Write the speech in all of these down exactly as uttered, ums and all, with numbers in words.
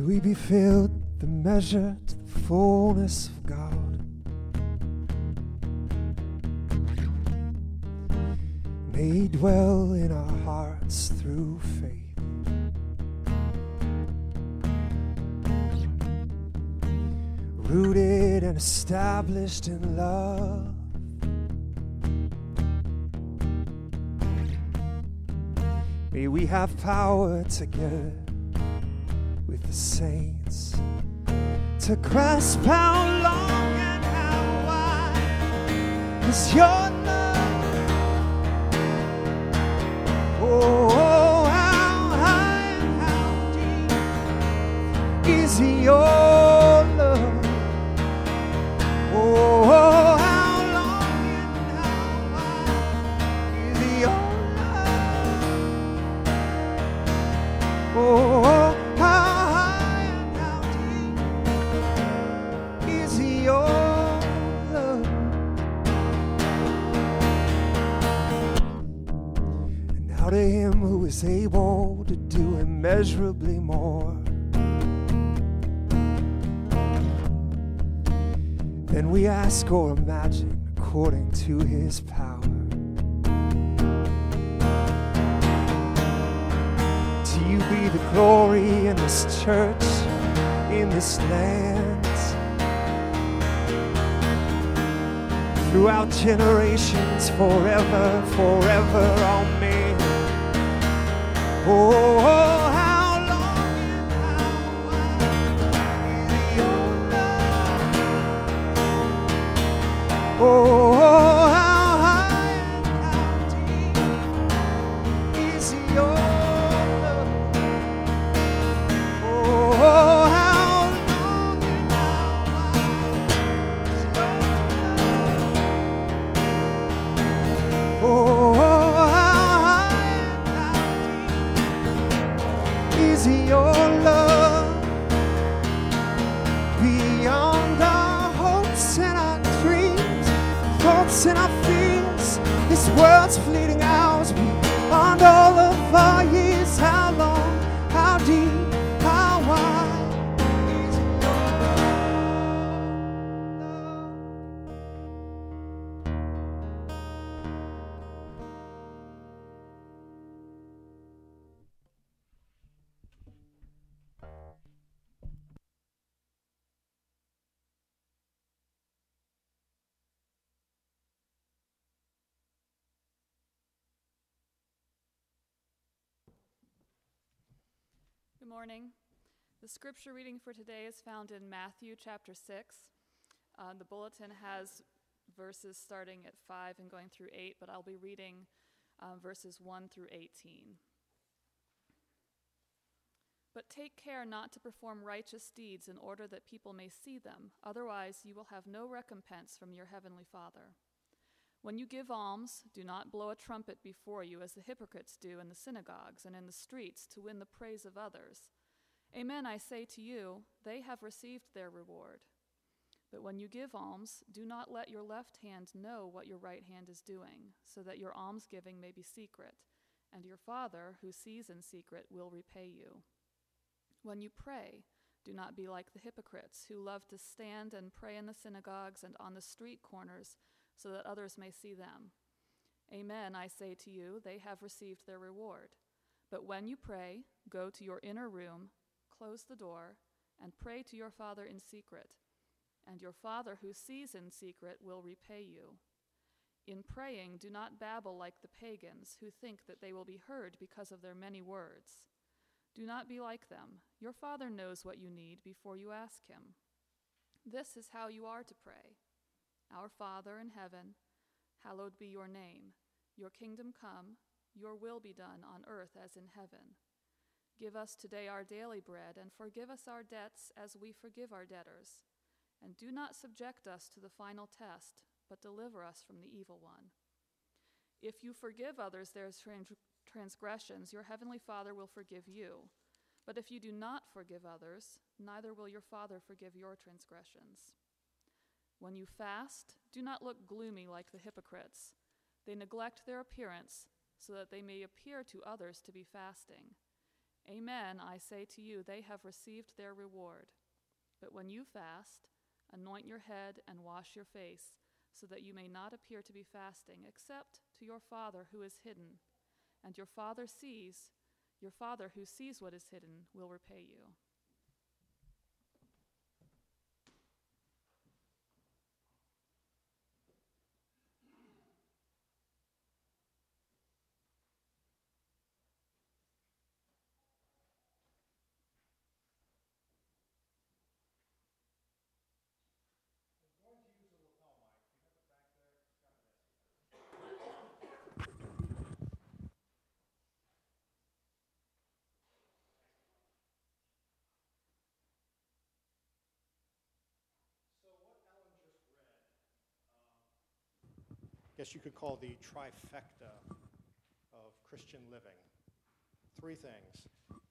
we be filled the measure to the fullness of God. May He dwell in our hearts through faith. Rooted and established in love. May we have power together with the saints to grasp how long and how wide is your love. Oh, how high and how deep is your love. Oh, how long and how wide is your love. Oh, how high and how deep is your love. And now to Him who is able to do immeasurably more than we ask or imagine, according to His power. To you be the glory in this church, in this land, throughout generations, forever, forever, amen. Oh, oh, how long and how wide is your love. Oh, oh, how high and how deep is your love. Oh, oh, how long and how wide is your love. Oh, oh, how high and how deep is your love. Beyond our hopes and our dreams, thoughts and our fears, this world's fleeting hours, beyond all of our years. How long, how deep, how wide is your love? Good morning. The scripture reading for today is found in Matthew chapter six. Uh, the bulletin has verses starting at five and going through eight, but I'll be reading uh, verses one through eighteen. But take care not to perform righteous deeds in order that people may see them. Otherwise you will have no recompense from your heavenly Father. When you give alms, do not blow a trumpet before you as the hypocrites do in the synagogues and in the streets to win the praise of others. Amen, I say to you, they have received their reward. But when you give alms, do not let your left hand know what your right hand is doing, so that your almsgiving may be secret, and your Father, who sees in secret, will repay you. When you pray, do not be like the hypocrites, who love to stand and pray in the synagogues and on the street corners, so that others may see them. Amen, I say to you, they have received their reward. But when you pray, go to your inner room, close the door, and pray to your Father in secret. And your Father who sees in secret will repay you. In praying, do not babble like the pagans, who think that they will be heard because of their many words. Do not be like them. Your Father knows what you need before you ask Him. This is how you are to pray. Our Father in heaven, hallowed be your name. Your kingdom come, your will be done on earth as in heaven. Give us today our daily bread, and forgive us our debts as we forgive our debtors. And do not subject us to the final test, but deliver us from the evil one. If you forgive others their trans- transgressions, your heavenly Father will forgive you. But if you do not forgive others, neither will your Father forgive your transgressions. When you fast, do not look gloomy like the hypocrites. They neglect their appearance so that they may appear to others to be fasting. Amen, I say to you, they have received their reward. But when you fast, anoint your head and wash your face, so that you may not appear to be fasting, except to your Father who is hidden. And your Father sees, your Father who sees what is hidden will repay you. I guess you could call the trifecta of Christian living. Three things.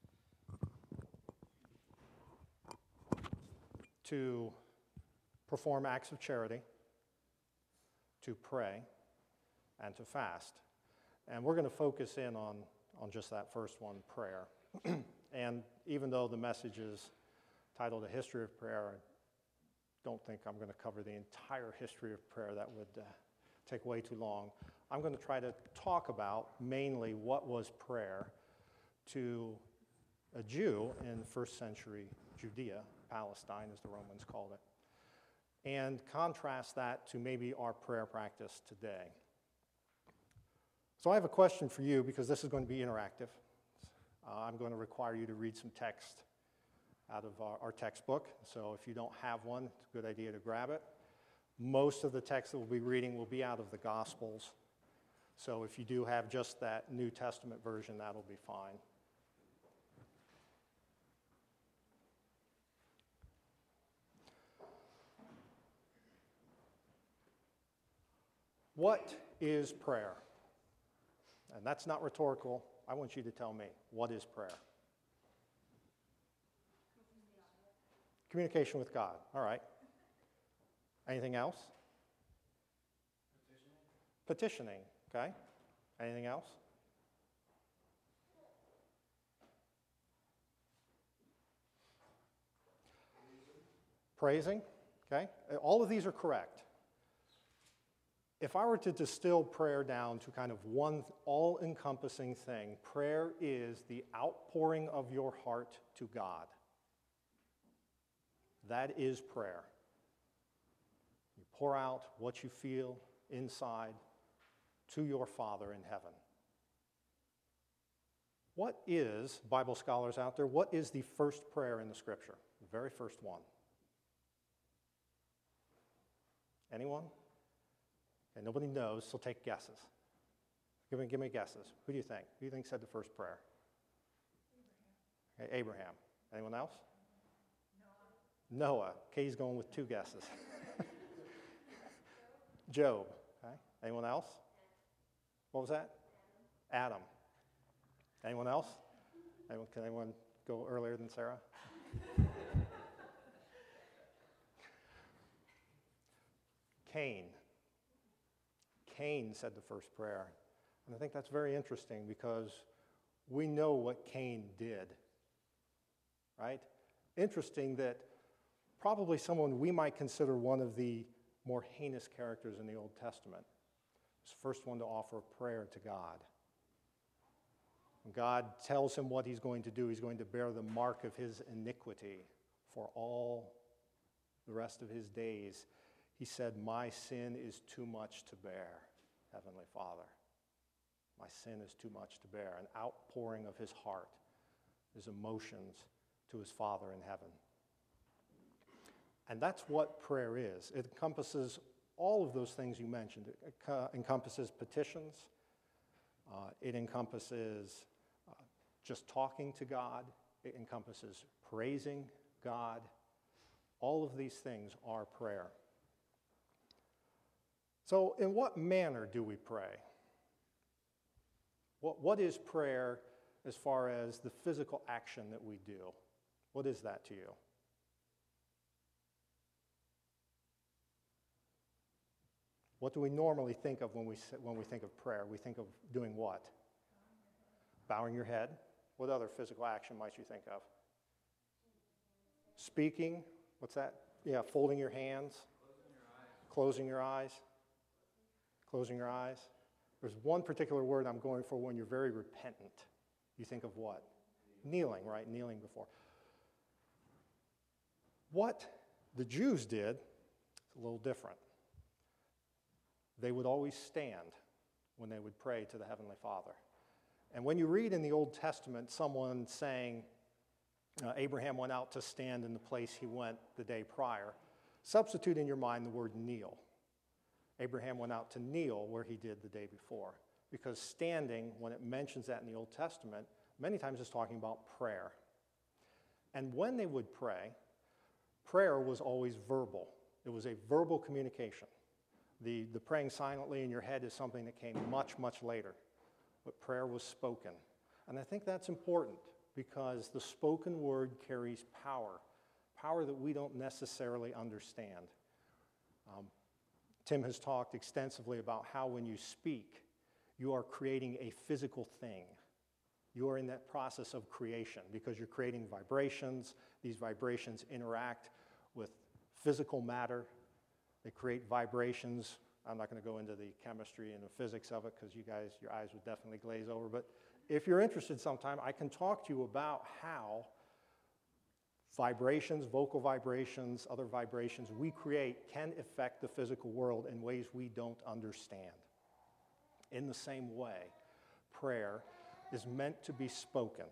To perform acts of charity, to pray, and to fast. And we're going to focus in on, on just that first one, prayer. And even though the message is titled A History of Prayer, I don't think I'm going to cover the entire history of prayer. That would uh, take way too long. I'm going to try to talk about mainly what was prayer to a Jew in first century Judea, Palestine as the Romans called it, and contrast that to maybe our prayer practice today. So I have a question for you because this is going to be interactive. Uh, I'm going to require you to read some text out of our, our textbook. So if you don't have one, it's a good idea to grab it. Most of the text that we'll be reading will be out of the Gospels. So if you do have just that New Testament version, that'll be fine. What is prayer? And that's not rhetorical. I want you to tell me, what is prayer? Communication with God. All right. Anything else? Petitioning. Petitioning, okay. Anything else? Praising. Praising, okay. All of these are correct. If I were to distill prayer down to kind of one all-encompassing thing, prayer is the outpouring of your heart to God. That is prayer. You pour out what you feel inside to your Father in heaven. What is, Bible scholars out there, what is the first prayer in the Scripture? The very first one. Anyone? And nobody knows, so take guesses. Give me, give me guesses. Who do you think? Who do you think said the first prayer? Abraham. Okay, Abraham. Anyone else? Noah. Noah. Kay's going with two guesses. Job. Okay. Anyone else? What was that? Adam. Adam. Anyone else? Anyone, can anyone go earlier than Sarah? Cain. Cain said the first prayer. And I think that's very interesting because we know what Cain did, right? Interesting that probably someone we might consider one of the more heinous characters in the Old Testament was the first one to offer a prayer to God. When God tells him what he's going to do, he's going to bear the mark of his iniquity for all the rest of his days. He said, "My sin is too much to bear, Heavenly Father. My sin is too much to bear." An outpouring of his heart, his emotions to his Father in heaven. And that's what prayer is. It encompasses all of those things you mentioned. It uh, encompasses petitions. Uh, it encompasses uh, just talking to God. It encompasses praising God. All of these things are prayer. So in what manner do we pray? What, what is prayer as far as the physical action that we do? What is that to you? What do we normally think of when we, when we think of prayer? We think of doing what? Bowing your head. What other physical action might you think of? Speaking. What's that? Yeah, folding your hands. Closing your eyes. Closing your eyes. There's one particular word I'm going for when you're very repentant. You think of what? Kneeling, right? Kneeling before. What the Jews did is a little different. They would always stand when they would pray to the Heavenly Father. And when you read in the Old Testament someone saying, uh, Abraham went out to stand in the place he went the day prior, substitute in your mind the word kneel. Abraham went out to kneel where he did the day before. Because standing, when it mentions that in the Old Testament, many times it's talking about prayer. And when they would pray, prayer was always verbal. It was a verbal communication. The, the praying silently in your head is something that came much, much later. But prayer was spoken. And I think that's important because the spoken word carries power, power that we don't necessarily understand. Um, Tim has talked extensively about how when you speak, you are creating a physical thing. You are in that process of creation because you're creating vibrations. These vibrations interact with physical matter. They create vibrations. I'm not going to go into the chemistry and the physics of it because you guys, your eyes would definitely glaze over. But if you're interested sometime, I can talk to you about how vibrations, vocal vibrations, other vibrations we create can affect the physical world in ways we don't understand. In the same way, prayer is meant to be spoken.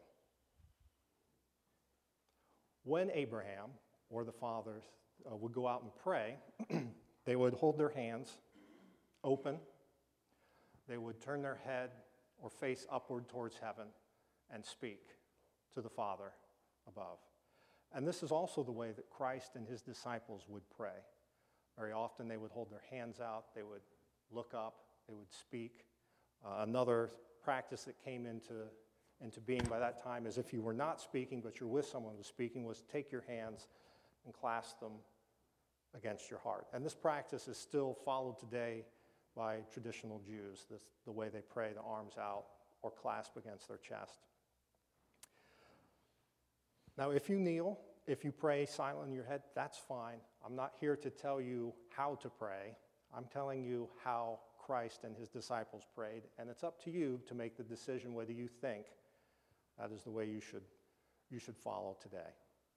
When Abraham or the fathers uh, would go out and pray, they would hold their hands open. They would turn their head or face upward towards heaven and speak to the Father above. And this is also the way that Christ and his disciples would pray. Very often they would hold their hands out, they would look up, they would speak. Uh, another practice that came into, into being by that time is if you were not speaking but you're with someone who's speaking was take your hands and clasp them against your heart. And this practice is still followed today by traditional Jews, this, the way they pray, the arms out or clasp against their chest. Now, if you kneel, if you pray silent in your head, that's fine. I'm not here to tell you how to pray. I'm telling you how Christ and his disciples prayed, and it's up to you to make the decision whether you think that is the way you should, you should follow today.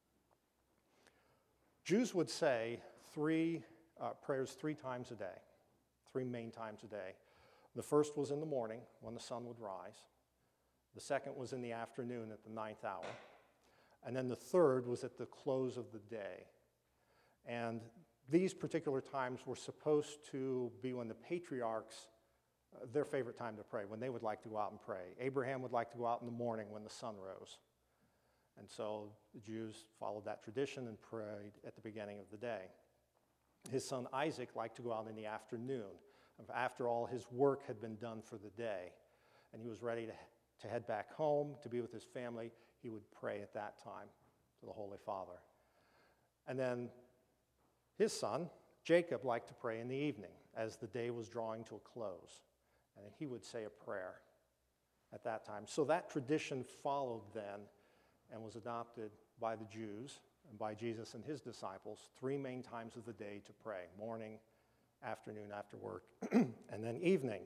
Jews would say three uh, prayers three times a day, three main times a day. The first was in the morning when the sun would rise. The second was in the afternoon at the ninth hour. And then the third was at the close of the day. And these particular times were supposed to be when the patriarchs, uh, their favorite time to pray, when they would like to go out and pray. Abraham would like to go out in the morning when the sun rose. And so the Jews followed that tradition and prayed at the beginning of the day. His son Isaac liked to go out in the afternoon, after all his work had been done for the day, and he was ready to, to head back home to be with his family. He would pray at that time to the Holy Father. And then his son, Jacob, liked to pray in the evening as the day was drawing to a close, and he would say a prayer at that time. So that tradition followed then and was adopted by the Jews and by Jesus and his disciples three main times of the day to pray: morning, afternoon after work, and then evening.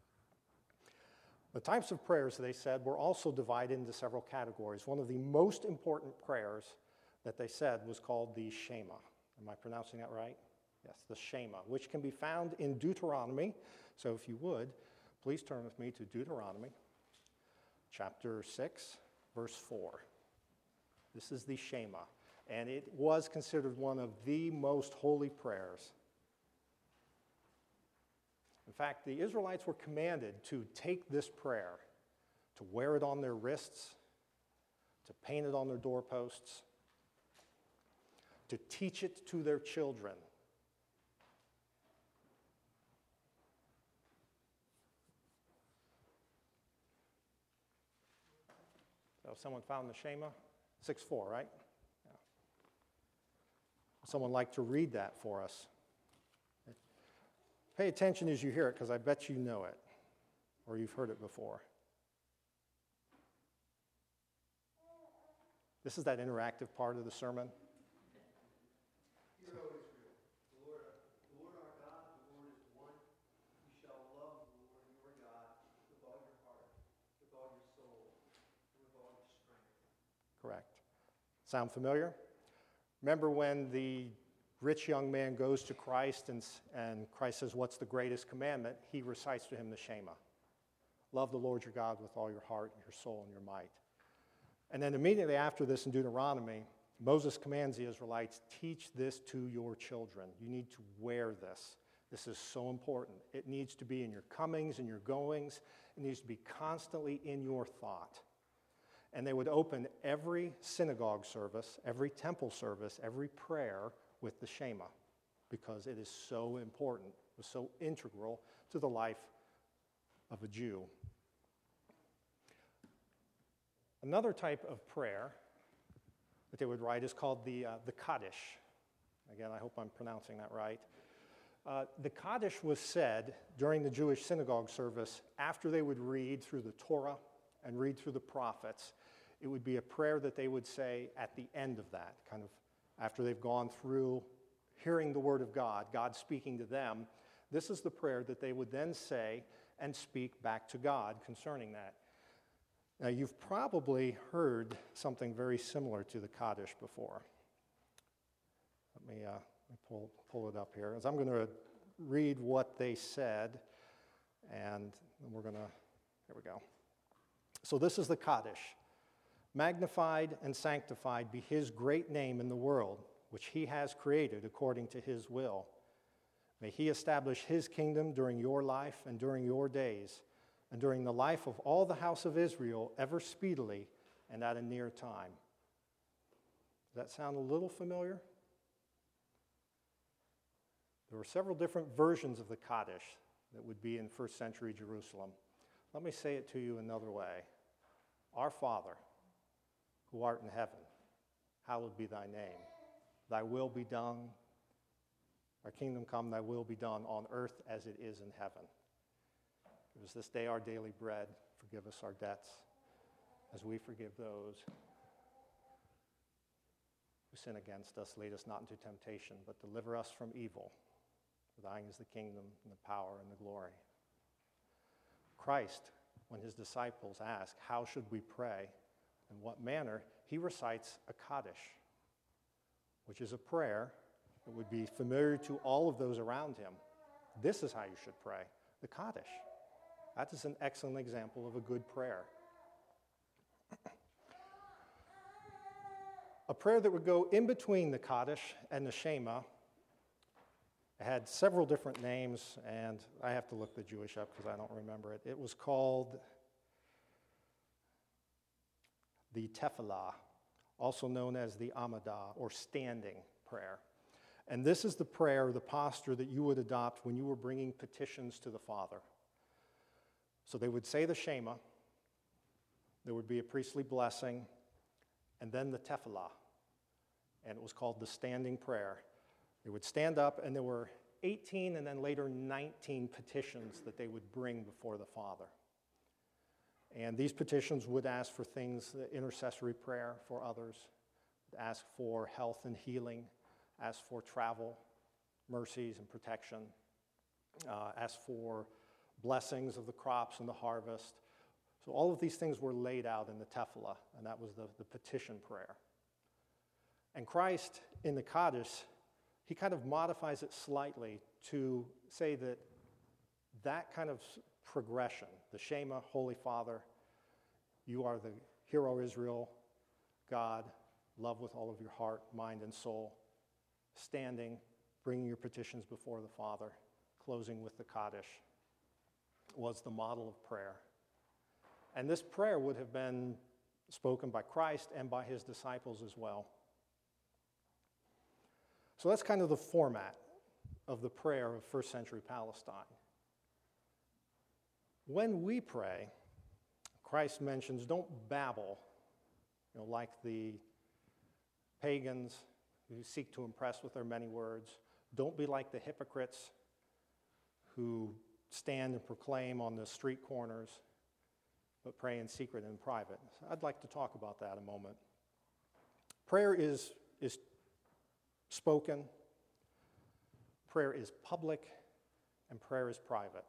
The types of prayers, they said, were also divided into several categories. One of the most important prayers that they said was called the Shema. Am I pronouncing that right? Yes, the Shema, which can be found in Deuteronomy. So if you would, please turn with me to Deuteronomy chapter six, verse four. This is the Shema, and it was considered one of the most holy prayers. In fact, the Israelites were commanded to take this prayer, to wear it on their wrists, to paint it on their doorposts, to teach it to their children. So someone found the Shema? six four, right? Yeah. Someone like to read that for us. Pay attention as you hear it, because I bet you know it, or you've heard it before. This is that interactive part of the sermon. Hear, O Israel, the Lord, the Lord our God, the Lord is one. You shall love the Lord your God with all your heart, with all your soul, and with all your strength. Correct. Sound familiar? Remember when the rich young man goes to Christ and, and Christ says, what's the greatest commandment? He recites to him the Shema. Love the Lord your God with all your heart, your soul, and your might. And then immediately after this in Deuteronomy, Moses commands the Israelites, teach this to your children. You need to wear this. This is so important. It needs to be in your comings and your goings. It needs to be constantly in your thought. And they would open every synagogue service, every temple service, every prayer with the Shema, because it is so important, it was so integral to the life of a Jew. Another type of prayer that they would write is called the, uh, the Kaddish. Again, I hope I'm pronouncing that right. Uh, the Kaddish was said during the Jewish synagogue service after they would read through the Torah and read through the prophets. It would be a prayer that they would say at the end of that, kind of after they've gone through hearing the word of God, God speaking to them. This is the prayer that they would then say and speak back to God concerning that. Now, you've probably heard something very similar to the Kaddish before. Let me, uh, let me pull, pull it up here. As I'm going to read what they said, and then we're going to, here we go. So this is the Kaddish. Magnified and sanctified be his great name in the world, which he has created according to his will. May he establish his kingdom during your life and during your days, and during the life of all the house of Israel, ever speedily and at a near time. Does that sound a little familiar? There were several different versions of the Kaddish that would be in first century Jerusalem. Let me say it to you another way. Our Father, who art in heaven, hallowed be thy name. Thy will be done, our kingdom come, thy will be done on earth as it is in heaven. Give us this day our daily bread. Forgive us our debts as we forgive those who sin against us. Lead us not into temptation, but deliver us from evil. For thine is the kingdom and the power and the glory. Christ, when his disciples ask, how should we pray? In what manner? He recites a Kaddish, which is a prayer that would be familiar to all of those around him. This is how you should pray, the Kaddish. That is an excellent example of a good prayer. A prayer that would go in between the Kaddish and the Shema. It had several different names, and I have to look the Jewish up because I don't remember it. It was called the Tefillah, also known as the Amidah, or standing prayer. And this is the prayer, the posture that you would adopt when you were bringing petitions to the Father. So they would say the Shema, there would be a priestly blessing, and then the Tefillah, and it was called the standing prayer. They would stand up, and there were eighteen and then later nineteen petitions that they would bring before the Father. And these petitions would ask for things, intercessory prayer for others, ask for health and healing, ask for travel, mercies and protection, uh, ask for blessings of the crops and the harvest. So all of these things were laid out in the Tefillah, and that was the, the petition prayer. And Christ, in the Kaddish, he kind of modifies it slightly to say that that kind of progression, the Shema, Holy Father, you are the hero Israel, God, love with all of your heart, mind, and soul, standing, bringing your petitions before the Father, closing with the Kaddish, was the model of prayer. And this prayer would have been spoken by Christ and by his disciples as well. So that's kind of the format of the prayer of first century Palestine. When we pray, Christ mentions don't babble, you know, like the pagans who seek to impress with their many words. Don't be like the hypocrites who stand and proclaim on the street corners, but pray in secret and in private. So I'd like to talk about that a moment. Prayer is, is spoken, prayer is public, and prayer is private.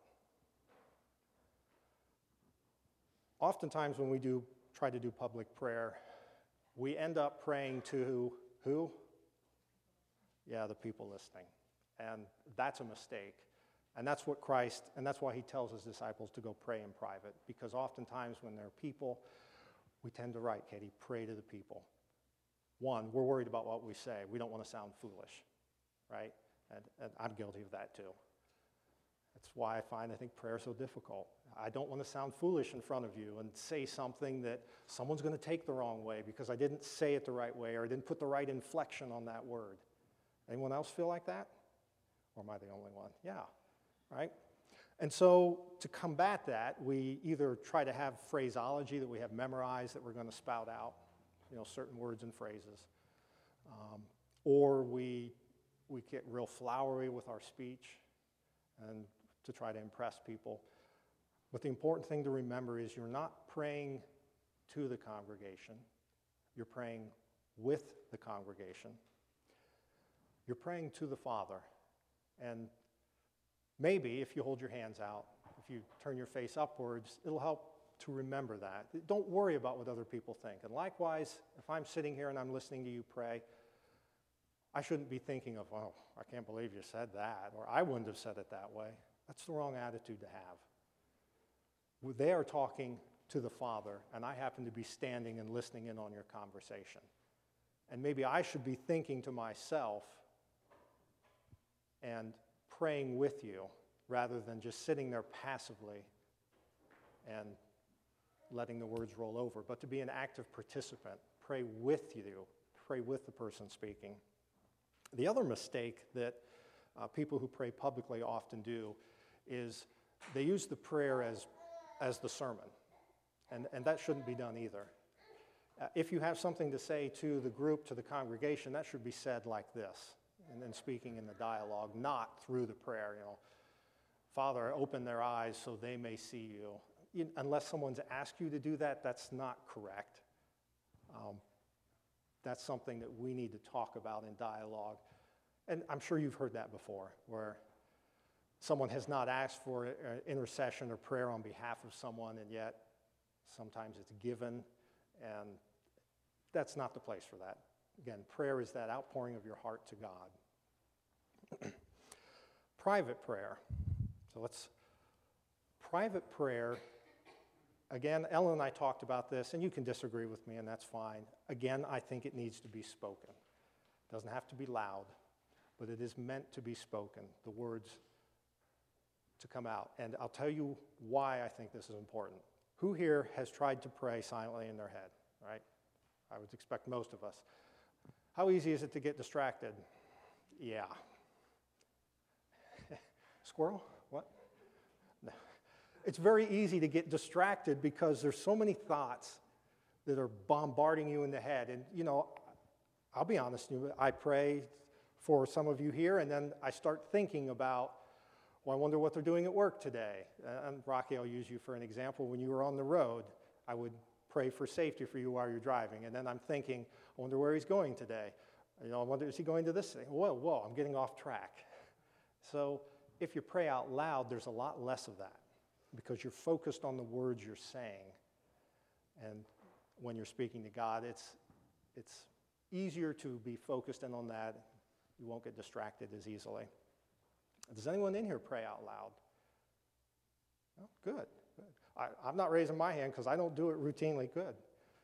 Oftentimes when we do try to do public prayer, we end up praying to who? Yeah, the people listening. And that's a mistake. And that's what Christ, and that's why he tells his disciples to go pray in private. Because oftentimes when there are people, we tend to write, Katie, pray to the people. One, we're worried about what we say. We don't want to sound foolish, right? And, and I'm guilty of that too. That's why I find, I think, prayer so difficult. I don't want to sound foolish in front of you and say something that someone's going to take the wrong way because I didn't say it the right way or I didn't put the right inflection on that word. Anyone else feel like that? Or am I the only one? Yeah, right? And so to combat that, we either try to have phraseology that we have memorized that we're going to spout out, you know, certain words and phrases, um, or we we get real flowery with our speech and to try to impress people. But the important thing to remember is you're not praying to the congregation. You're praying with the congregation. You're praying to the Father. And maybe if you hold your hands out, if you turn your face upwards, it'll help to remember that. Don't worry about what other people think. And likewise, if I'm sitting here and I'm listening to you pray, I shouldn't be thinking of, oh, I can't believe you said that, or I wouldn't have said it that way. That's the wrong attitude to have. They are talking to the Father, and I happen to be standing and listening in on your conversation. And maybe I should be thinking to myself and praying with you rather than just sitting there passively and letting the words roll over, but to be an active participant. Pray with you, pray with the person speaking. The other mistake that uh, people who pray publicly often do is they use the prayer as, as the sermon, and, and that shouldn't be done either. Uh, if you have something to say to the group, to the congregation, that should be said like this, and then speaking in the dialogue, not through the prayer, you know. Father, open their eyes so they may see you. You, unless someone's asked you to do that, that's not correct. Um, that's something that we need to talk about in dialogue. And I'm sure you've heard that before, where someone has not asked for uh, intercession or prayer on behalf of someone, and yet sometimes it's given, and that's not the place for that. Again, prayer is that outpouring of your heart to God. Private prayer. So let's, private prayer, again, Ellen and I talked about this, and you can disagree with me, and that's fine. Again, I think it needs to be spoken. It doesn't have to be loud, but it is meant to be spoken, the words to come out. And I'll tell you why I think this is important. Who here has tried to pray silently in their head, right? I would expect most of us. How easy is it to get distracted? Yeah. Squirrel? What? No. It's very easy to get distracted because there's so many thoughts that are bombarding you in the head. And, you know, I'll be honest, I pray for some of you here, and then I start thinking about, well, I wonder what they're doing at work today. And Rocky, I'll use you for an example. When you were on the road, I would pray for safety for you while you're driving. And then I'm thinking, I wonder where he's going today. You know, I wonder, is he going to this thing? Whoa, whoa, I'm getting off track. So if you pray out loud, there's a lot less of that because you're focused on the words you're saying. And when you're speaking to God, it's, it's easier to be focused in on that. You won't get distracted as easily. Does anyone in here pray out loud? Oh, good. good. I, I'm not raising my hand because I don't do it routinely. Good.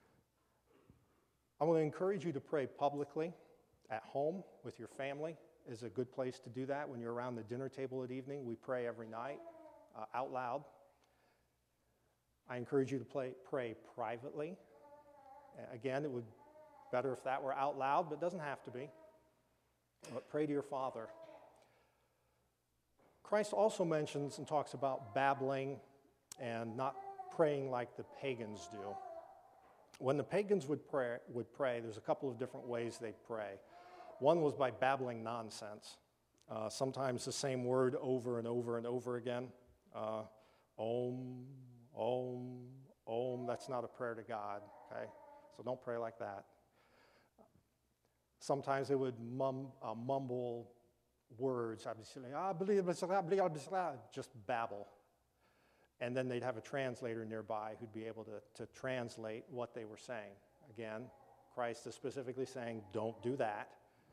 I want to encourage you to pray publicly at home with your family. Is a good place to do that. When you're around the dinner table at evening, we pray every night uh, out loud. I encourage you to play, pray privately. Uh, again, it would be better if that were out loud, but it doesn't have to be. But pray to your Father. Christ also mentions and talks about babbling and not praying like the pagans do. When the pagans would pray, would pray, there's a couple of different ways they'd pray. One was by babbling nonsense. Uh, sometimes the same word over and over and over again. Uh, om, om, om. That's not a prayer to God, okay? So don't pray like that. Sometimes they would mum, uh, mumble words. I'd be saying, ah, blah, blah, blah, blah, blah, just babble. And then they'd have a translator nearby who'd be able to, to translate what they were saying. Again, Christ is specifically saying, don't do that.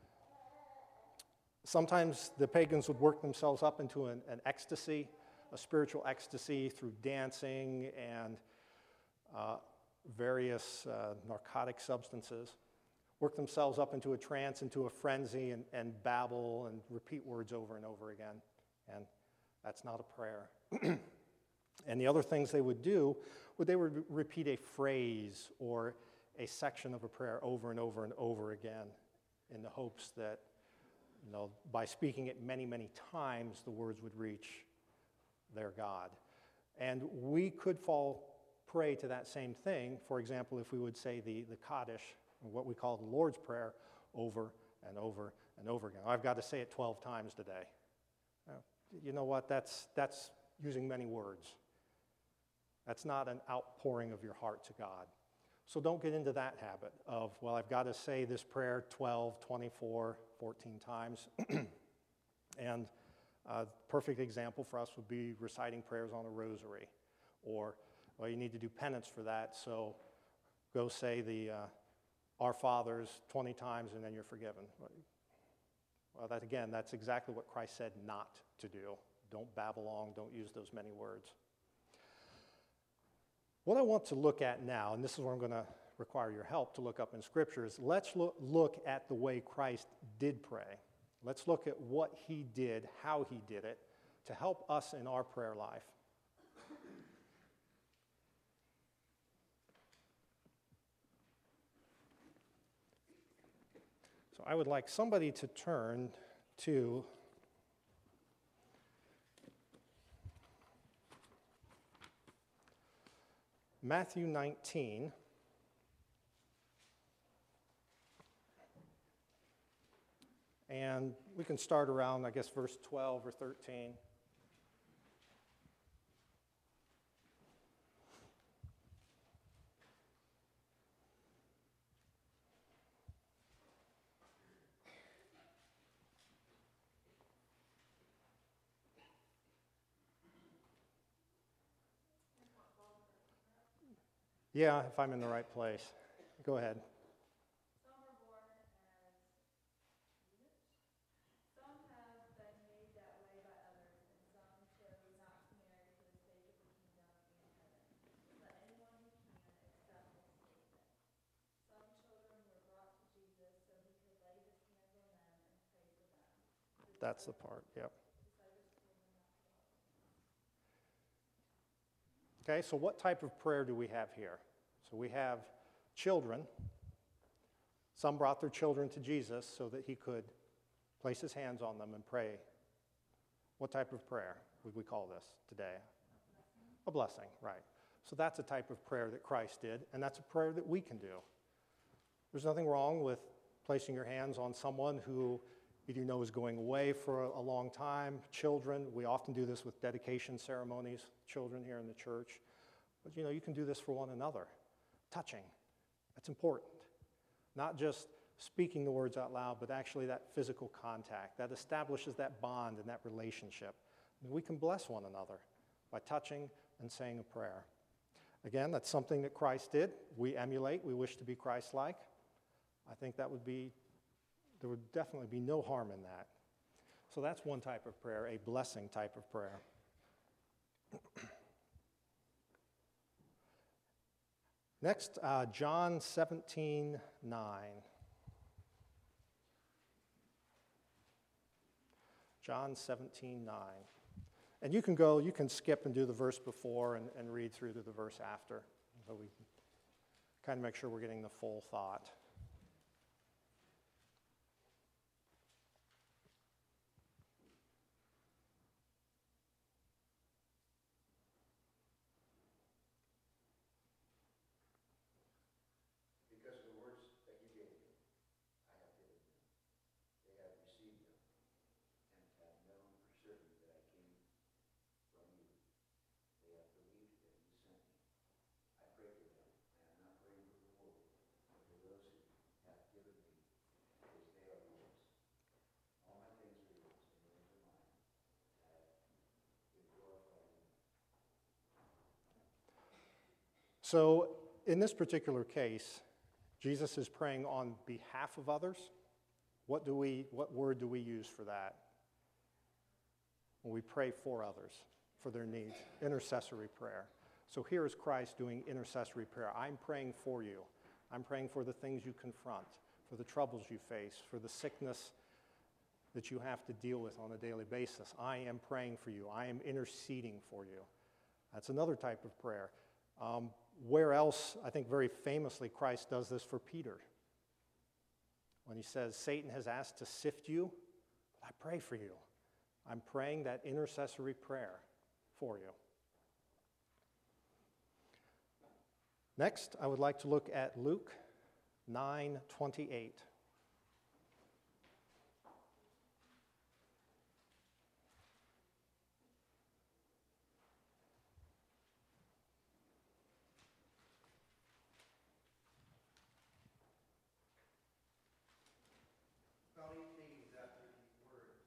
Sometimes the pagans would work themselves up into an, an ecstasy, a spiritual ecstasy through dancing and uh, various uh, narcotic substances. Work themselves up into a trance, into a frenzy, and, and babble and repeat words over and over again. And that's not a prayer. And the other things they would do, would they would repeat a phrase or a section of a prayer over and over and over again in the hopes that, you know, by speaking it many, many times, the words would reach their God. And we could fall prey to that same thing. For example, if we would say the, the Kaddish, what we call the Lord's Prayer, over and over and over again. I've got to say it twelve times today. You know what? That's, that's using many words. That's not an outpouring of your heart to God. So don't get into that habit of, well, I've got to say this prayer twelve, twenty-four, fourteen times. And a perfect example for us would be reciting prayers on a rosary. Or, well, you need to do penance for that, so go say the uh, Our Fathers twenty times and then you're forgiven. Well, that again, that's exactly what Christ said not to do. Don't babble on, don't use those many words. What I want to look at now, and this is where I'm going to require your help to look up in Scripture, is let's look, look at the way Christ did pray. Let's look at what he did, how he did it, to help us in our prayer life. So I would like somebody to turn to Matthew nineteen. And we can start around, I guess, verse twelve or thirteen. Yeah, if I'm in the right place. Go ahead. Some are born as eunuchs. Some have been made that way by others, and some chose not to marry for the sake of the kingdom and heaven. Let anyone who can accept this statement. Some children were brought to Jesus so he could lay his hands on them and pray for them. That's the part, yep. Okay, so what type of prayer do we have here? So we have children. Some brought their children to Jesus so that he could place his hands on them and pray. What type of prayer would we call this today? A blessing, right. So that's a type of prayer that Christ did, and that's a prayer that we can do. There's nothing wrong with placing your hands on someone who you know is going away for a, a long time. Children, we often do this with dedication ceremonies, children here in the church. But you know, you can do this for one another. Touching, that's important. Not just speaking the words out loud, but actually that physical contact. That establishes that bond and that relationship. And we can bless one another by touching and saying a prayer. Again, that's something that Christ did. We emulate. We wish to be Christ-like. I think that would be There would definitely be no harm in that. So that's one type of prayer, a blessing type of prayer. Next, uh, John seventeen nine. John seventeen nine. And you can go, you can skip and do the verse before and, and read through to the verse after. But we kind of make sure we're getting the full thought. Those who So in this particular case, Jesus is praying on behalf of others. What do we, what word do we use for that? When we pray for others, for their needs, intercessory prayer. So here is Christ doing intercessory prayer. I'm praying for you. I'm praying for the things you confront, for the troubles you face, for the sickness that you have to deal with on a daily basis. I am praying for you. I am interceding for you. That's another type of prayer. Um, where else, I think very famously, Christ does this for Peter. When he says, Satan has asked to sift you, but I pray for you. I'm praying that intercessory prayer for you. Next, I would like to look at Luke nine twenty-eight. About eight days after these words,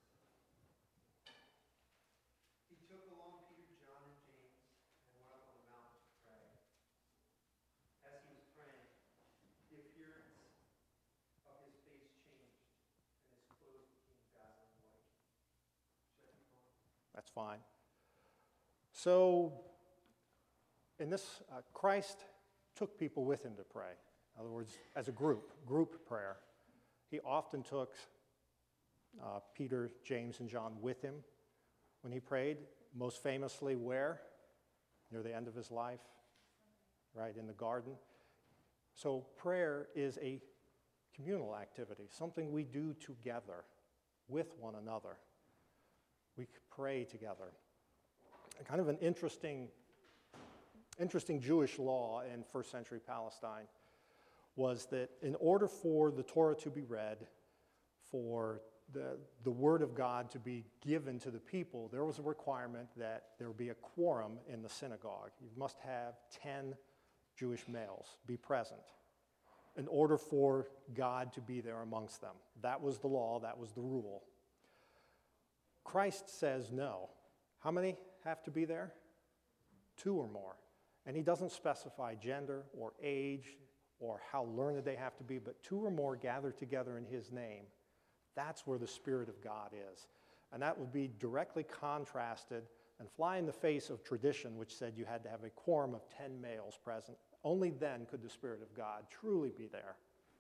he took along Peter, John, and James, and went up on the mountain to pray. As he was praying, the appearance of his face changed, and his clothes became dazzling white. Should I keep going? That's fine. So, in this, uh, Christ took people with him to pray. In other words, as a group, group prayer. He often took uh, Peter, James, and John with him when he prayed. Most famously, where? Near the end of his life, right, in the garden. So prayer is a communal activity, something we do together with one another. We pray together. Kind of an interesting, interesting Jewish law in first century Palestine was that in order for the Torah to be read, for the, the Word of God to be given to the people, there was a requirement that there be a quorum in the synagogue. You must have ten Jewish males be present in order for God to be there amongst them. That was the law, that was the rule. Christ says no. How many have to be there? Two or more. And he doesn't specify gender or age or how learned they have to be, but two or more gather together in his name. That's where the Spirit of God is. And that would be directly contrasted and fly in the face of tradition, which said you had to have a quorum of ten males present. Only then could the Spirit of God truly be there.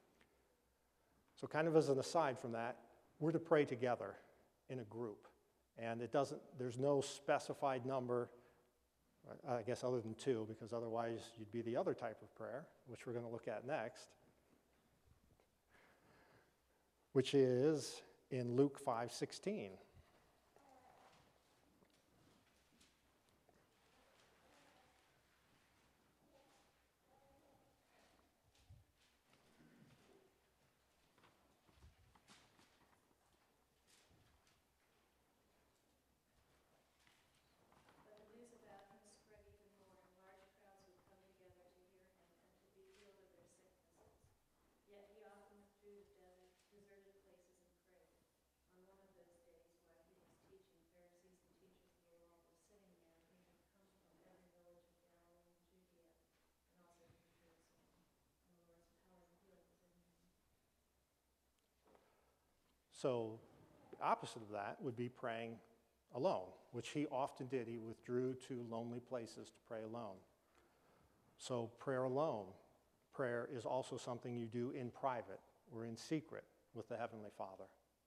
So kind of as an aside from that, we're to pray together in a group. And it doesn't, there's no specified number, I guess other than two, because otherwise you'd be the other type of prayer, which we're going to look at next, which is in Luke five sixteen. So the opposite of that would be praying alone, which he often did. He withdrew to lonely places to pray alone. So prayer alone, prayer is also something you do in private or in secret with the Heavenly Father.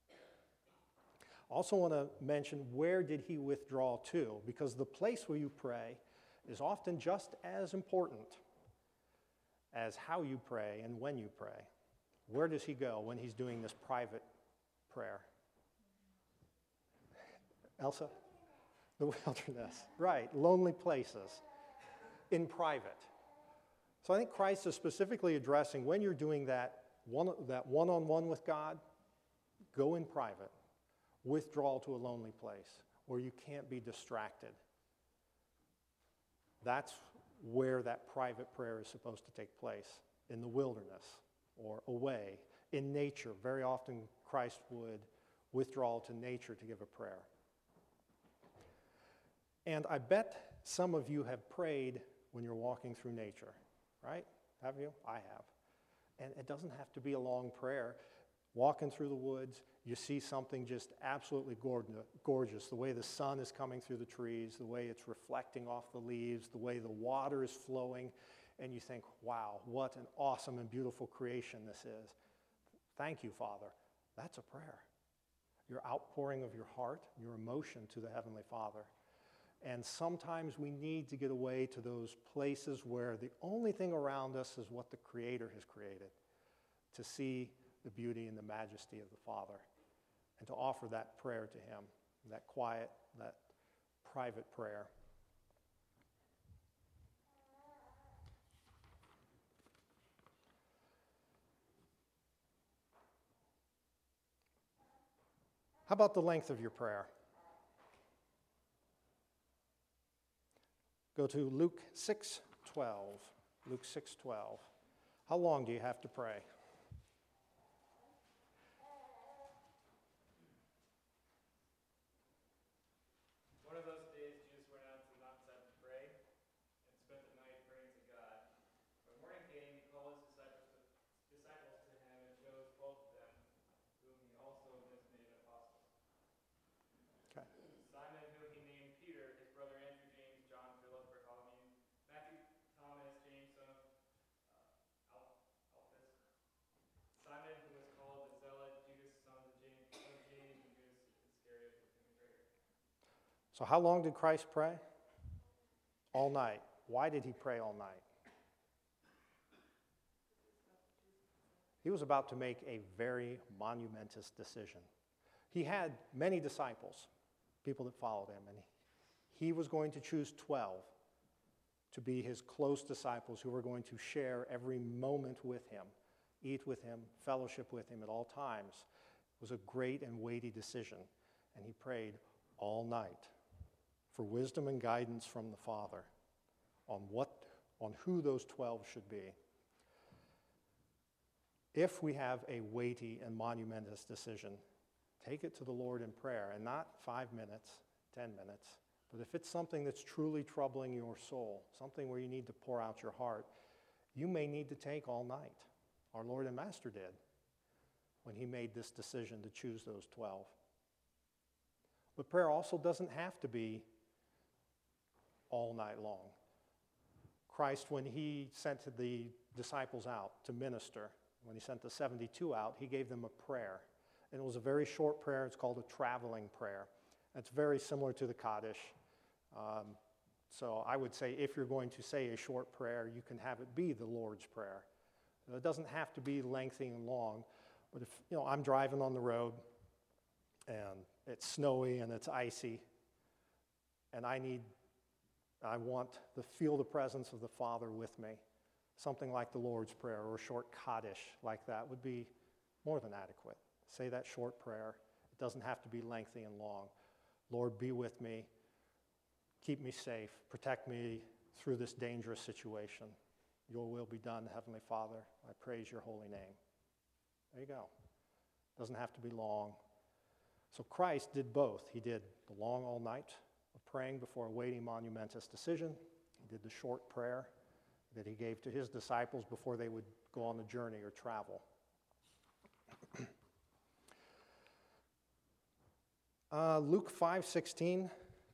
Also want to mention, where did he withdraw to? Because the place where you pray is often just as important as how you pray and when you pray. Where does he go when he's doing this private prayer? Elsa? The wilderness. Right, lonely places in private. So I think Christ is specifically addressing when you're doing that one, that one-on-one with God, go in private. Withdraw to a lonely place where you can't be distracted. That's where that private prayer is supposed to take place, in the wilderness or away, in nature. Very often Christ would withdraw to nature to give a prayer. And I bet some of you have prayed when you're walking through nature. right? Have you? I have. And it doesn't have to be a long prayer. Walking through the woods, you see something just absolutely gorgeous. The way the sun is coming through the trees, the way it's reflecting off the leaves, the way the water is flowing, and you think, wow, what an awesome and beautiful creation this is. Thank you, Father. That's a prayer. Your outpouring of your heart, your emotion to the Heavenly Father. And sometimes we need to get away to those places where the only thing around us is what the Creator has created, to see the beauty and the majesty of the Father, and to offer that prayer to Him, that quiet, that private prayer. How about the length of your prayer? Go to Luke six twelve. Luke six twelve. How long do you have to pray? One of those days, Jesus went out to the mountainside to pray and spent the night praying to God. When morning came, he called his disciples to, disciples to him and chose twelve of them, whom he also designated apostles. Okay. Simon, whom he named Peter, his brother Andrew, James, John, Philip, Bartholomew, Matthew, Thomas, James, son of uh, Al- Alphaeus, Simon, who was called the Zealot, Judas, son of James, son of James, and Judas Iscariot, the betrayer. So how long did Christ pray? All night. Why did he pray all night? He was about to make a very monumentous decision. He had many disciples, people that followed him, and he was going to choose twelve to be his close disciples who were going to share every moment with him, eat with him, fellowship with him at all times. It was a great and weighty decision, and he prayed all night for wisdom and guidance from the Father on what, on who those twelve should be. If we have a weighty and monumentous decision, take it to the Lord in prayer, and not five minutes, ten minutes, but if it's something that's truly troubling your soul, something where you need to pour out your heart, you may need to take all night. Our Lord and Master did when he made this decision to choose those twelve. But prayer also doesn't have to be all night long. Christ, when he sent the disciples out to minister, when he sent the seventy-two out, he gave them a prayer. And it was a very short prayer. It's called a traveling prayer. It's very similar to the Kaddish. Um, so I would say if you're going to say a short prayer, you can have it be the Lord's Prayer. It doesn't have to be lengthy and long. But if, you know, I'm driving on the road and it's snowy and it's icy, and I need, I want to feel the presence of the Father with me, something like the Lord's Prayer or a short Kaddish like that would be more than adequate. Say that short prayer. It doesn't have to be lengthy and long. Lord, be with me. Keep me safe. Protect me through this dangerous situation. Your will be done, Heavenly Father. I praise your holy name. There you go. Doesn't have to be long. So Christ did both. He did the long all night of praying before a weighty, monumentous decision. He did the short prayer that he gave to his disciples before they would go on the journey or travel. uh, Luke five sixteen.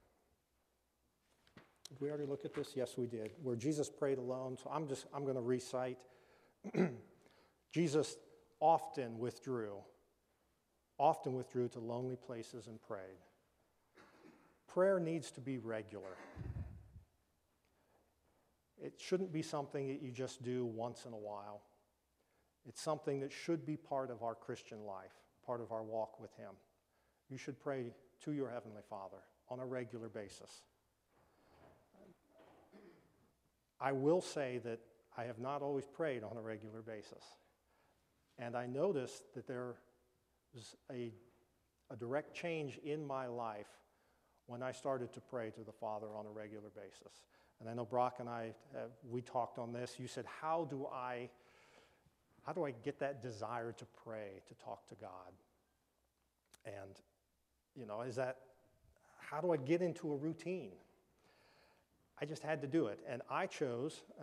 Did we already look at this? Yes, we did. Where Jesus prayed alone. So I'm just I'm going to recite. Jesus often withdrew, often withdrew to lonely places and prayed. Prayer needs to be regular. It shouldn't be something that you just do once in a while. It's something that should be part of our Christian life, part of our walk with him. You should pray to your Heavenly Father on a regular basis. I will say that I have not always prayed on a regular basis. And I noticed that there was a, a direct change in my life when I started to pray to the Father on a regular basis. And I know Brock and I, uh, we talked on this. You said, how do I, how do I get that desire to pray, to talk to God? And, you know, is that, how do I get into a routine? I just had to do it. And I chose, and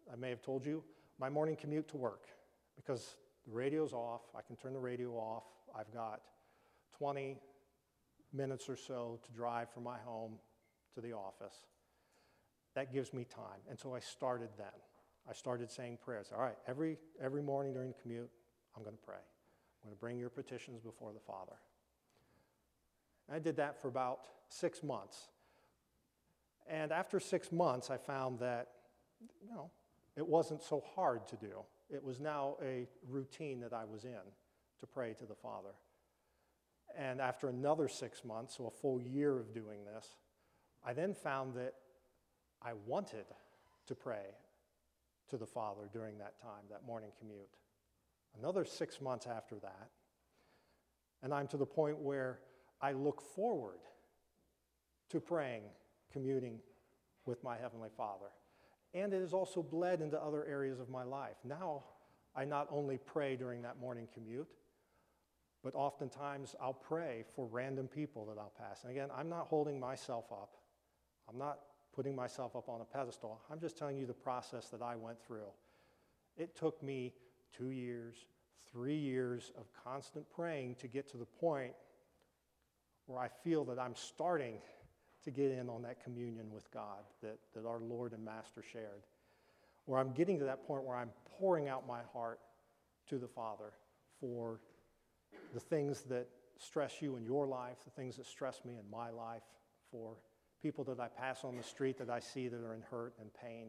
I may have told you, my morning commute to work, because the radio's off, I can turn the radio off, I've got twenty minutes or so to drive from my home to the office. That gives me time, and so I started then. I started saying prayers. All right, every, every morning during the commute, I'm going to pray. I'm going to bring your petitions before the Father. And I did that for about six months. And after six months, I found that, you know, it wasn't so hard to do. It was now a routine that I was in to pray to the Father. And after another six months, so a full year of doing this, I then found that I wanted to pray to the Father during that time, that morning commute. Another six months after that, and I'm to the point where I look forward to praying, commuting with my Heavenly Father. And it has also bled into other areas of my life. Now, I not only pray during that morning commute, but oftentimes I'll pray for random people that I'll pass. And again, I'm not holding myself up. I'm not putting myself up on a pedestal. I'm just telling you the process that I went through. It took me two years, three years of constant praying to get to the point where I feel that I'm starting to get in on that communion with God that, that our Lord and Master shared. Where I'm getting to that point where I'm pouring out my heart to the Father for the things that stress you in your life, the things that stress me in my life, for people that I pass on the street that I see that are in hurt and pain.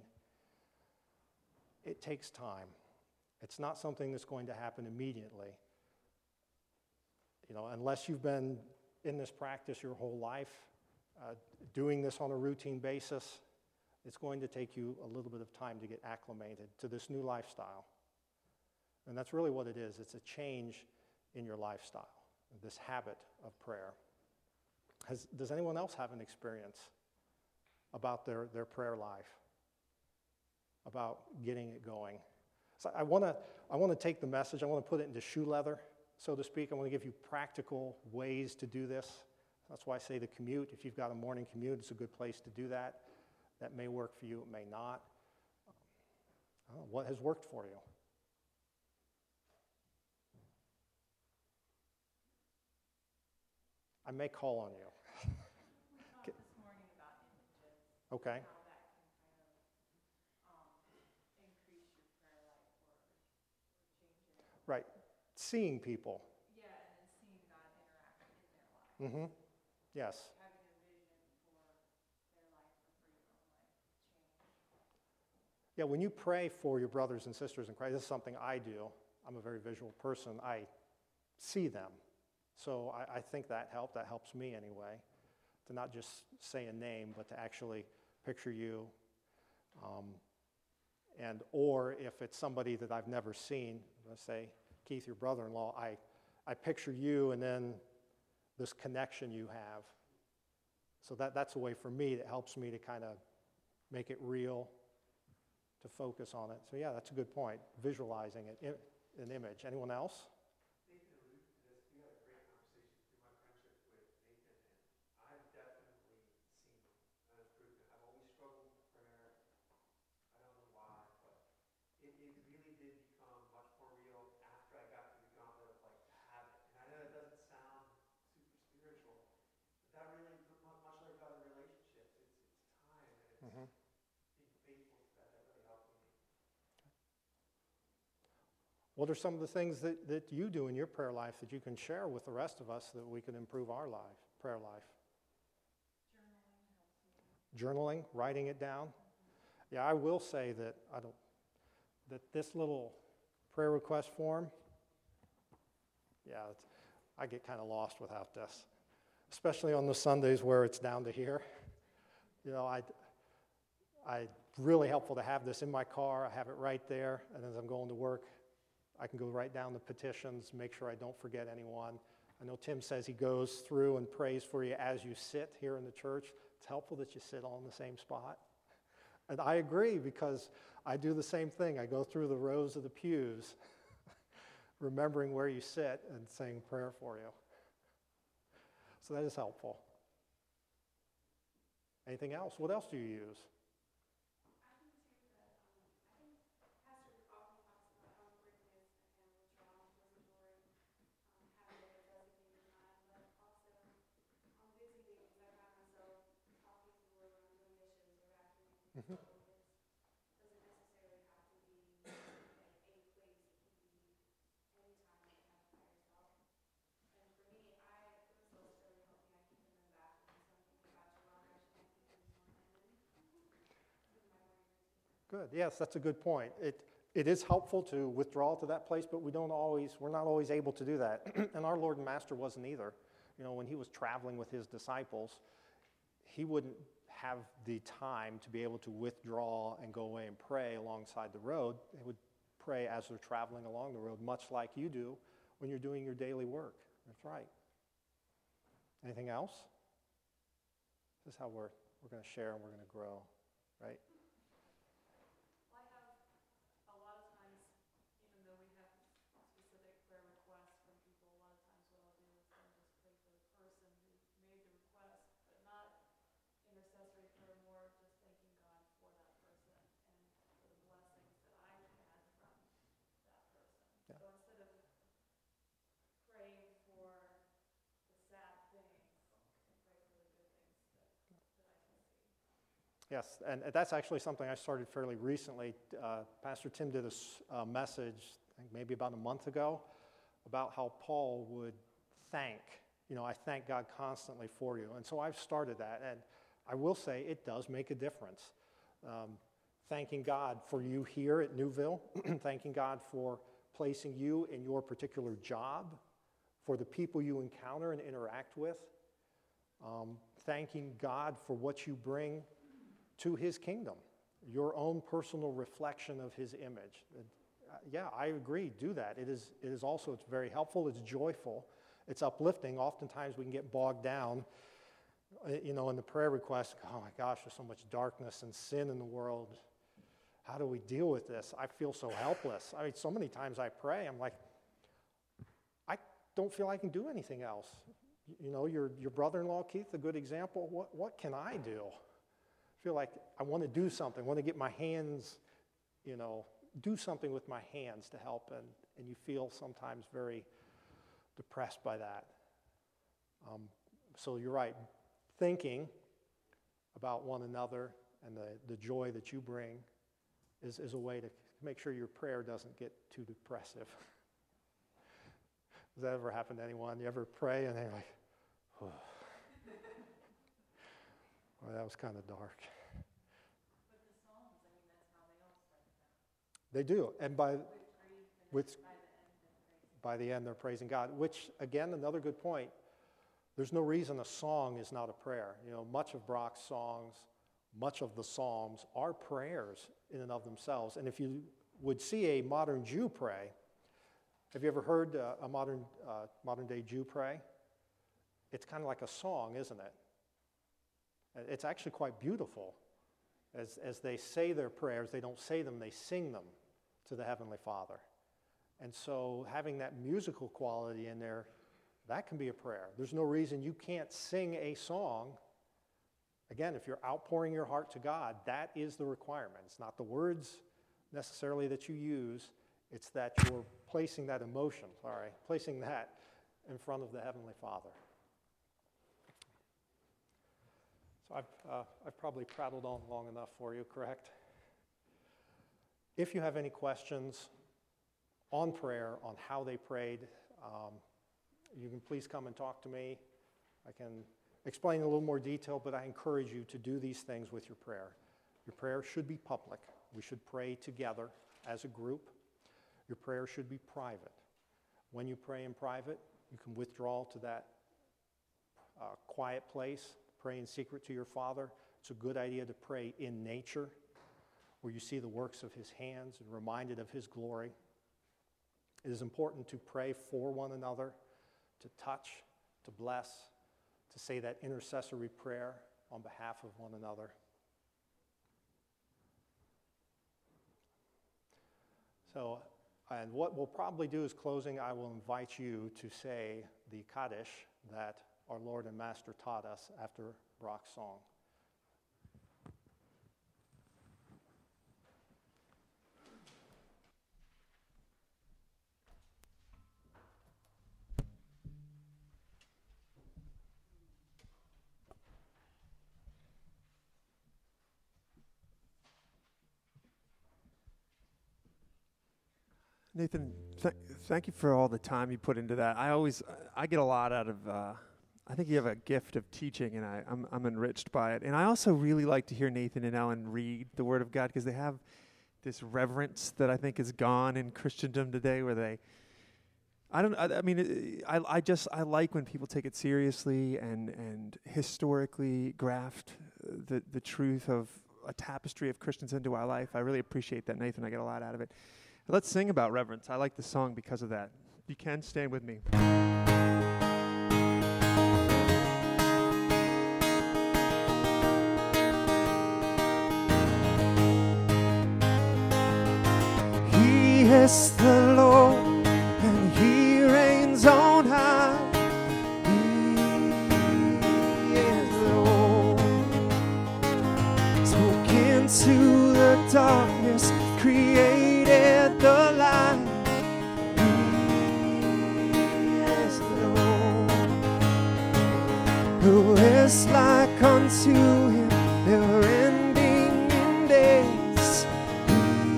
It takes time. It's not something that's going to happen immediately. You know, unless you've been in this practice your whole life, uh, doing this on a routine basis, it's going to take you a little bit of time to get acclimated to this new lifestyle. And that's really what it is. It's a change in your lifestyle, this habit of prayer. Has, does anyone else have an experience about their, their prayer life, about getting it going? So I want to I want to take the message, I want to put it into shoe leather, so to speak. I want to give you practical ways to do this. That's why I say the commute. If you've got a morning commute, it's a good place to do that. That may work for you, it may not. I don't know, what has worked for you? I may call on you. We talked this morning about images. Okay. How that can kind of um, increase your prayer life or, or change it. Right. Seeing people. Yeah, and then seeing God interact in their life. Mm-hmm. Yes. Having a vision for their life or for your own life change. Yeah, when you pray for your brothers and sisters in Christ, this is something I do. I'm a very visual person. I see them. So I, I think that helped. That helps me anyway, to not just say a name, but to actually picture you. Um, and or if it's somebody that I've never seen, let's say, Keith, your brother-in-law, I, I picture you and then this connection you have. So that, that's a way for me that helps me to kind of make it real, to focus on it. So yeah, that's a good point, visualizing it, in, an image. Anyone else? Mm-hmm. What are some of the things that, that you do in your prayer life that you can share with the rest of us so that we can improve our life, prayer life? Journaling, Journaling writing it down. Mm-hmm. Yeah, I will say that I don't that this little prayer request form, yeah, it's, I get kind of lost without this, especially on the Sundays where it's down to here. You know, I I really helpful to have this in my car. I have it right there, and as I'm going to work, I can go right down the petitions, make sure I don't forget anyone. I know Tim says he goes through and prays for you as you sit here in the church. It's helpful that you sit all in the same spot. And I agree, because I do the same thing. I go through the rows of the pews, remembering where you sit and saying prayer for you. So that is helpful. Anything else? What else do you use? I think too that um, I think Mhm. So it's, does it necessarily have to be in a place? It can be anytime you have by yourself. And for me, I, it was also really helped me. I keep them in the bathroom, so I'm thinking about Joanna. I should keep them more hidden with my morning routine. Good. Yes, that's a good point. It it is helpful to withdraw to that place, but we don't always we're not always able to do that. And our Lord and Master wasn't either. You know, when he was traveling with his disciples, he wouldn't have the time to be able to withdraw and go away and pray alongside the road. They would pray as they're traveling along the road, much like you do when you're doing your daily work. That's right. Anything else? This is how we're we're going to share and we're going to grow, right? Well, I have a lot of times, even though we have specific prayer requests from people, a lot of times what I'll do is then just pray for the person who made the request, but not intercessory prayer, more just thanking God for that person and for the blessings that I've had from that person. Yeah. So instead of praying for the sad things, pray for the good things that, that I can see. Yes, and that's actually something I started fairly recently. Uh, Pastor Tim did a s- a message, I think maybe about a month ago, about how Paul would thank. You know, I thank God constantly for you. And so I've started that, and I will say it does make a difference. Um, thanking God for you here at Newville, thanking God for placing you in your particular job, for the people you encounter and interact with, um, thanking God for what you bring to his kingdom, your own personal reflection of his image. Uh, yeah, I agree, do that. It is, it is also, it's very helpful, it's joyful, it's uplifting. Oftentimes we can get bogged down, uh, you know, in the prayer request. Oh my gosh, there's so much darkness and sin in the world. How do we deal with this? I feel so helpless. I mean, so many times I pray, I'm like, I don't feel I can do anything else. You know, your, your brother-in-law, Keith, a good example. What, what can I do? I feel like I want to do something, I want to get my hands, you know, do something with my hands to help, and, and you feel sometimes very depressed by that. Um, so you're right, thinking about one another and the, the joy that you bring is, is a way to make sure your prayer doesn't get too depressive. Does that ever happen to anyone? You ever pray and they're like, oh. Well, that was kind of dark. But the Psalms, I mean, that's how they all start out. They do, and by With grief, and with then by the end, then praise. by the end they're praising God. Which, again, another good point. There's no reason a song is not a prayer. You know, much of Brock's songs, much of the Psalms are prayers in and of themselves. And if you would see a modern Jew pray, have you ever heard uh, a modern uh, modern day Jew pray? It's kind of like a song, isn't it? It's actually quite beautiful. As, as they say their prayers, they don't say them, they sing them to the Heavenly Father. And so having that musical quality in there, that can be a prayer. There's no reason you can't sing a song. Again, if you're outpouring your heart to God, that is the requirement. It's not the words necessarily that you use, it's that you're placing that emotion, sorry, placing that in front of the Heavenly Father. So I've, uh, I've probably prattled on long enough for you, correct? If you have any questions on prayer, on how they prayed, um, you can please come and talk to me. I can explain in a little more detail, but I encourage you to do these things with your prayer. Your prayer should be public. We should pray together as a group. Your prayer should be private. When you pray in private, you can withdraw to that uh, quiet place, pray in secret to your Father. It's a good idea to pray in nature, where you see the works of his hands and reminded of his glory. It is important to pray for one another, to touch, to bless, to say that intercessory prayer on behalf of one another. So, and what we'll probably do is closing, I will invite you to say the Kaddish that our Lord and Master taught us after Brock's song. Nathan, th- thank you for all the time you put into that. I always, I get a lot out of, uh, I think you have a gift of teaching, and I, I'm, I'm enriched by it. And I also really like to hear Nathan and Ellen read the Word of God, because they have this reverence that I think is gone in Christendom today, where they, I don't, I, I mean, I, I just, I like when people take it seriously and, and historically graft the, the truth of a tapestry of Christians into our life. I really appreciate that, Nathan. I get a lot out of it. Let's sing about reverence. I like the song because of that. If you can, stand with me. He is the Lord, and He reigns on high. He is Lord. Spoke into the darkness, created the light. He is Lord. Who is like unto Him, never ending in days. He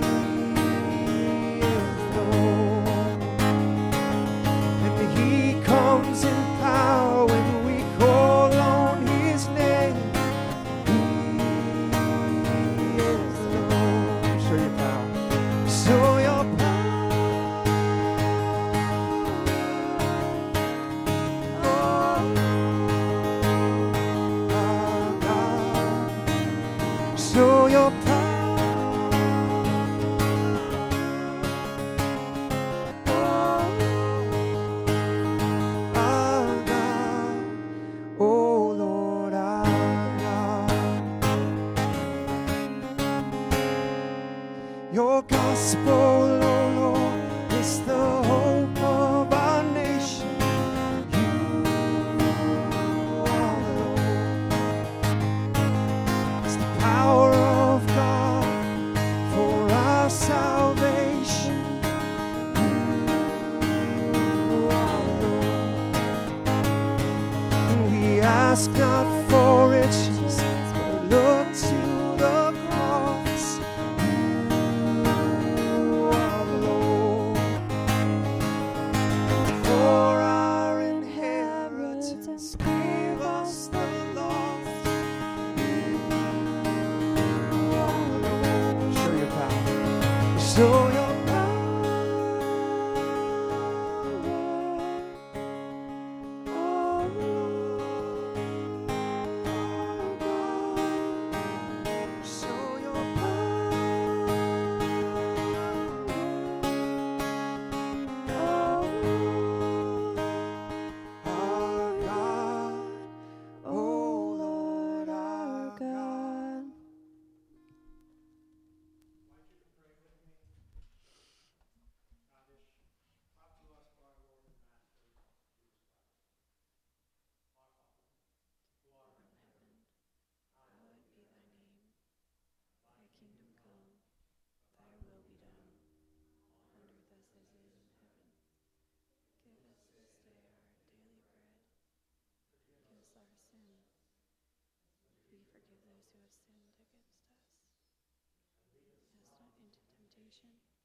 is Lord. And He comes in power when we call on His name. He is Lord. Show your power. Show your power. Oh, our God. Show your power. Oh, our God. Oh, Lord, our God. Your gospel, oh Lord, is the hope of our nation. You are Lord. It's the power of God for our salvation. You are Lord. And we ask not for riches, but look to the cross. You are Lord. For our inheritance, give us the lost. You are Lord. Show your power. Show your power. Oh, Lord. Show your power. Our God, oh Lord, our God. Hallowed be thy name. Thy kingdom come. Thy will be done. On earth as it is in heaven. Give us this day our daily bread. Forgive us our sins. We forgive those who have sinned against us. Lead us not into temptation,